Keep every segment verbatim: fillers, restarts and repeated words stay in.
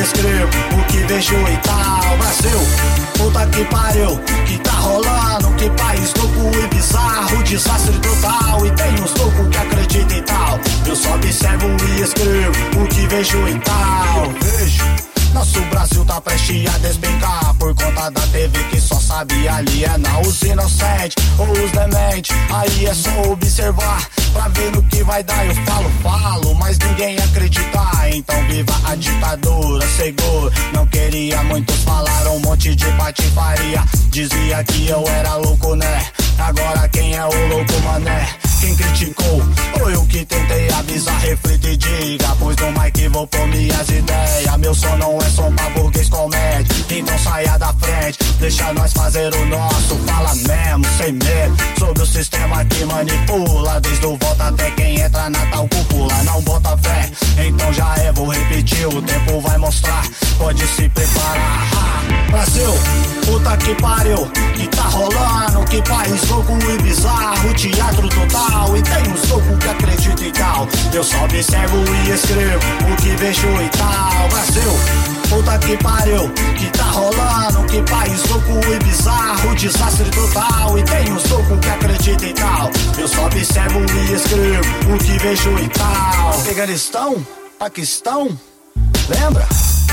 escrevo o que vejo e tal. Brasil, puta que pariu, que tá rolando? Que país louco e bizarro, desastre total. E tem uns loucos que acreditam e tal. Eu só observo e escrevo o que vejo e tal. Vejo. Nosso Brasil tá prestes a despencar por conta da T V que só sabe alienar os inocentes ou os dementes. Aí é só observar pra ver no que vai dar. Eu falo, falo, mas ninguém acredita. Então viva a ditadura, seguro. Não queria, muitos falaram um monte de patifaria. Dizia que eu era louco, né? Agora quem é o louco, mané? Quem criticou, ou eu que tentei avisar, reflita e diga. Pois no mic vou pôr minhas ideias. Meu som não é som pra burguês comédia. Então saia da frente, deixa nós fazer o nosso. Fala mesmo, sem medo, sobre o sistema que manipula. Desde o voto até quem entra na tal cúpula. Não bota fé, então já é, vou repetir. O tempo vai mostrar, pode se preparar. Brasil, puta que pariu, que tá rolando? Que país louco e bizarro, teatro total. E tem uns loucos que acreditam e tal. Eu só observo e escrevo o que vejo e tal. Brasil, puta que pariu, que tá rolando? Que país louco e bizarro, desastre total. E tem uns loucos que acreditam e tal. Eu só observo e escrevo o que vejo e tal. Afeganistão, Paquistão, lembra?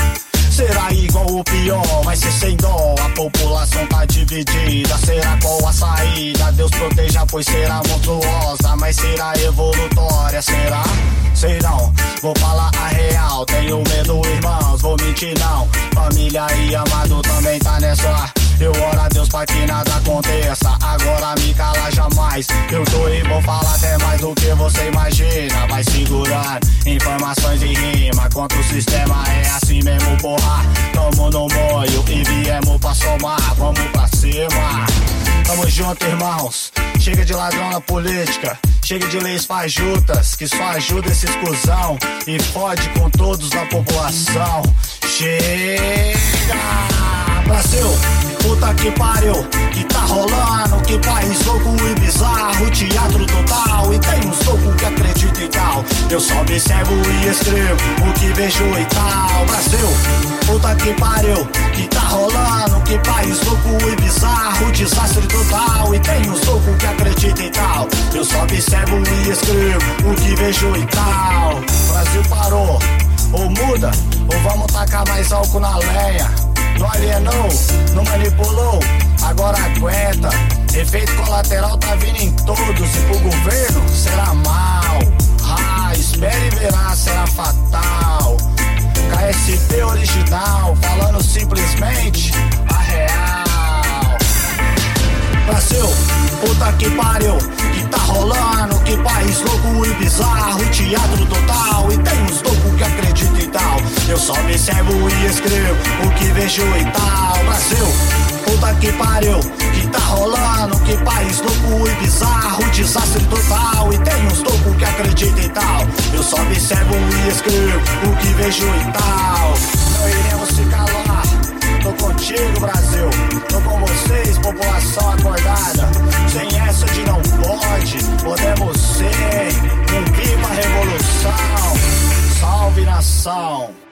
Será igual o pior, vai ser sem dó. A população tá dividida, será qual a saída? Deus proteja, pois será monstruosa, mas será evolutória, será? Sei não, vou falar a real. Tenho medo, irmãos, vou mentir não. Família e amado também tá nessa. Eu oro a Deus pra que nada aconteça. Agora me cala jamais. Eu tô e vou falar até mais do que você imagina. Vai segurando informações e rima. Contra o sistema é assim mesmo, porra. Tamo no moio e viemos pra somar. Vamos pra cima. Tamo junto, irmãos. Chega de ladrão na política. Chega de leis fajutas que só ajuda esse cuzão e fode com todos na população. Chega! Brasil, puta que pariu, que tá rolando? Que país louco e bizarro, teatro total. E tem uns loucos que acreditam e tal. Eu só observo e escrevo o que vejo e tal. Brasil, puta que pariu, que tá rolando? Que país louco e bizarro, desastre total. E tem uns loucos que acreditam e tal. Eu só observo e escrevo o que vejo e tal. Brasil parou, ou muda, ou vamos tacar mais álcool na lenha. Não alienou, não manipulou, agora aguenta. Efeito colateral tá vindo em todos. E pro governo será mal. Ah, espere e verá, será fatal. K S P original, falando simplesmente a real. Brasil, puta que pariu, que tá rolando? Que país louco e bizarro, teatro total. E tem uns loucos que acreditam e tal. Eu só observo e escrevo o que vejo e tal. Brasil, puta que pariu, que tá rolando? Que país louco e bizarro, desastre total. E tem uns loucos que acreditam e tal. Eu só observo e escrevo o que vejo e tal. Não iremos se calar. Tô contigo, Brasil. Tô com vocês, população acordada. Sem essa de não pode, podemos ser um clima revolução. Salve nação.